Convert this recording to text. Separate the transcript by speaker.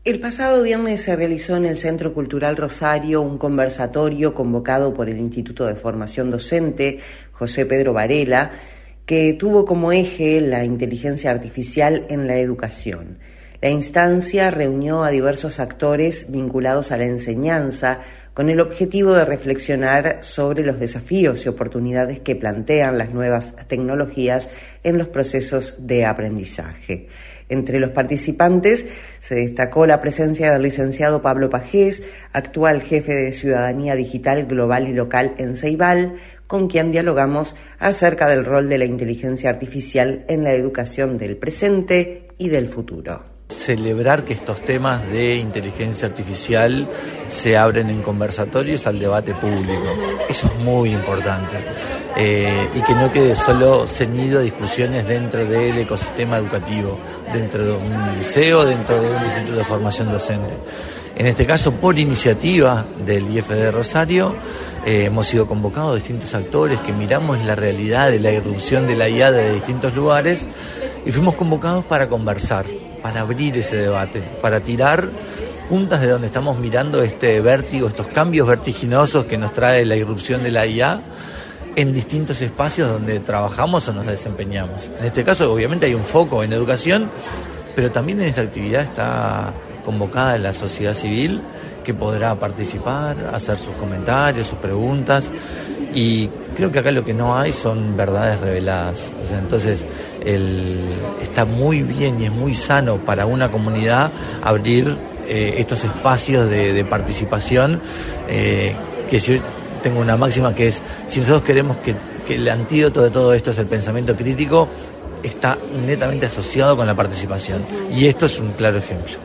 Speaker 1: El pasado viernes se realizó en el Centro Cultural Rosario un conversatorio convocado por el Instituto de Formación Docente José Pedro Varela, que tuvo como eje la inteligencia artificial en la educación. La instancia reunió a diversos actores vinculados a la enseñanza con el objetivo de reflexionar sobre los desafíos y oportunidades que plantean las nuevas tecnologías en los procesos de aprendizaje. Entre los participantes se destacó la presencia del licenciado Pablo Pajés, actual jefe de Ciudadanía Digital Global y Local en Ceibal, con quien dialogamos acerca del rol de la inteligencia artificial en la educación del presente y del futuro.
Speaker 2: Celebrar que estos temas de inteligencia artificial se abren en conversatorios al debate público. Eso es muy importante. Y que no quede solo ceñido a discusiones dentro del ecosistema educativo, dentro de un liceo, dentro de un instituto de formación docente. En este caso, por iniciativa del IFD Rosario, hemos sido convocados distintos actores que miramos la realidad de la irrupción de la IA de distintos lugares y fuimos convocados para conversar, para abrir ese debate, para tirar puntas de donde estamos mirando este vértigo, estos cambios vertiginosos que nos trae la irrupción de la IA en distintos espacios donde trabajamos o nos desempeñamos. En este caso, obviamente, hay un foco en educación, pero también en esta actividad está convocada la sociedad civil, que podrá participar, hacer sus comentarios, sus preguntas, y creo que acá lo que no hay son verdades reveladas. O sea, entonces está muy bien y es muy sano para una comunidad abrir estos espacios de participación, que yo tengo una máxima que es, si nosotros queremos que el antídoto de todo esto es el pensamiento crítico, está netamente asociado con la participación, y esto es un claro ejemplo.